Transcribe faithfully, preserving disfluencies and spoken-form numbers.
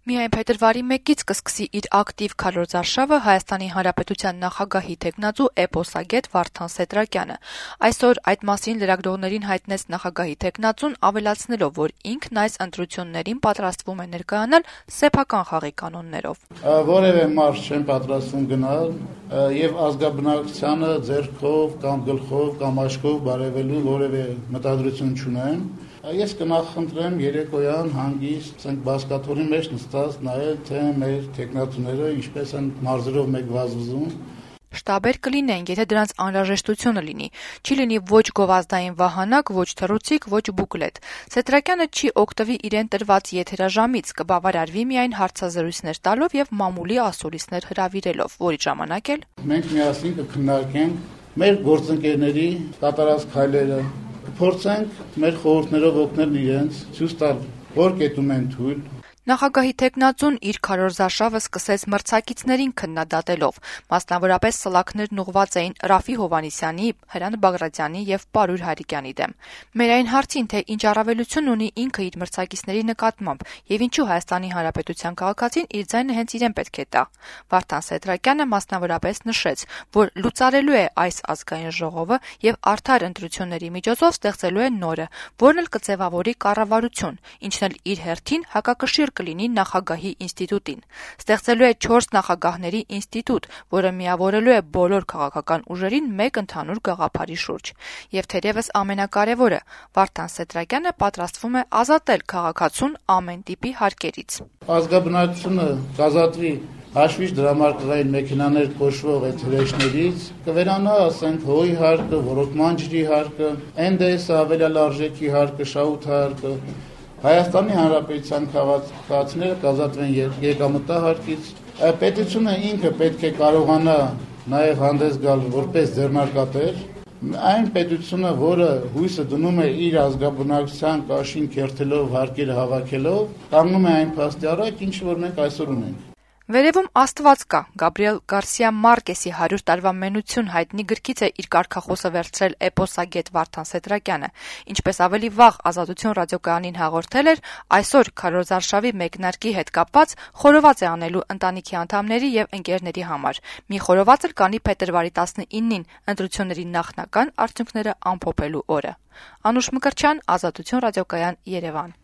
Միայն փետրվարի մեկից կսկսի իր ակտիվ քարոզ արշավը Հայաստանի Հանրապետության նախագահի թեկնածու էպոսագետ Վարդան Սեդրակյանը։ Այսօր այդ մասին լրագրողներին հայտնեց նախագահի թեկնածուն, ավելացնելով, որ ինքն այս ընտրություններին պատրաստվում է ներկայանալ սեփական խաղի կանոններով։ Որևէ մարդ չեն պատրաստվում գնալ եւ ազգաբնակչությանը ձեռքով կամ գլխով կամ աչքով բարևելու որևէ մտադրություն չունեմ։ Ես կնախընտրեմ երեկոյան հանգիստ ցենք բասկաթորի մեջ նստած նայել, թե մեր թեկնածուները ինչպես են մարզերով մեկ վազվզում։ Շտաբեր կլինեն, եթե դրանց անհրաժեշտությունը լինի։ Չի լինի ոչ գովազդային վահանակ, ոչ թռուցիկ, ոչ բուկլետ։ Սեդրակյանը չի օգտվի իրեն տրված եթերաժամից, կբավարարվի միայն հարցազրույցներ տալով եւ մամուլի ասուլիսներ հրավիրելով, որի ժամանակ էլ մենք միասին կքննարկենք մեր գործընկերների կատարած քայլերը, կփորձենք մեր խորհուրդներով օգնել իրենց, ցույց տալ, որ կետում են թույլ։ Նախագահի թեկնածուն իր քարոզարշավը սկսեց մրցակիցներին քննադատելով, մասնավորապես սլաքներն ուղղված էին Ռաֆի Հովհաննիսյանի, Հրանտ Բագրատյանի եւ Պարուր Հարիկյանի դեմ։ Մեր այն հարցին, թե ինչ առավելություն ունի ինքը իր մրցակիցների նկատմամբ եւ ինչու Հայաստանի Հանրապետության քաղաքացին իր ձայնը հենց իրեն պետք է տա։ Վարդան Սեդրակյանը մասնավորապես նշեց, որ լուծարելու է այս ազգային ժողովը եւ արդար ընտրությունների միջոցով ստեղծելու է նորը, որն էլ կձևավորի կառավարություն, ինչն էլ իր հերթին հակակշիռ կլինի նախագահի ինստիտուտին։ Ստեղծելու է չորս նախագահների ինստիտուտ, որը միավորելու է բոլոր քաղաքական ուժերին մեկ ընդհանուր գաղափարի շուրջ։ Եվ թերևս ամենակարևորը, Վարդան Սեդրակյանը պատրաստվում է ազատել քաղաքացուն ամեն տիպի հարկերից։ Ազգաբնակչությունը կազատվի հաշվիչ դրամարկղային մեքենաներ կոչվող այդ հրեշներից, կվերանա, ասենք, հողի հարկը, ոռոգման ջրի հարկը, Էն Դե Էս ավելյալ արժեքի հարկը, շահութ հարկը, Հայաստանի Հանրապետության քաղաքացիները կազատվեն եկամտահարկից։ Պետությունը ինքը պետք է կարողանա նաև հանդես գալ որպես ձեռնարկատեր։ Այն պետությունը, որը հույսը դնում է իր ազգաբնակչության կաշին քերթելով, հարկերը հավաքելով, կանգնում է այն փաստի առաջ, ինչ որ մենք այսօր ունենք։ Վերևում Աստված կա։ Գաբրիել Գարսիա Մարկեսի հարյուր տարվա մենություն հայտնի գրքից է իր կարգախոսը վերցրել էպոսագետ Վարդան Սեդրակյանը։ Ինչպես ավելի վաղ Ազատություն ռադիոկայանին հաղորդել էր, այսօր քարոզարշավի մեկնարկի հետ կապված խորոված է անելու ընտանիքի անդամների եւ ընկերների համար։ Մի խորոված էլ կանի փետրվարի տասնինին, ընտրությունների նախնական արդյունքները ամփոփելու օրը։ Անուշ Մկրտչյան, Ազատություն ռադիոկայան, Երևան։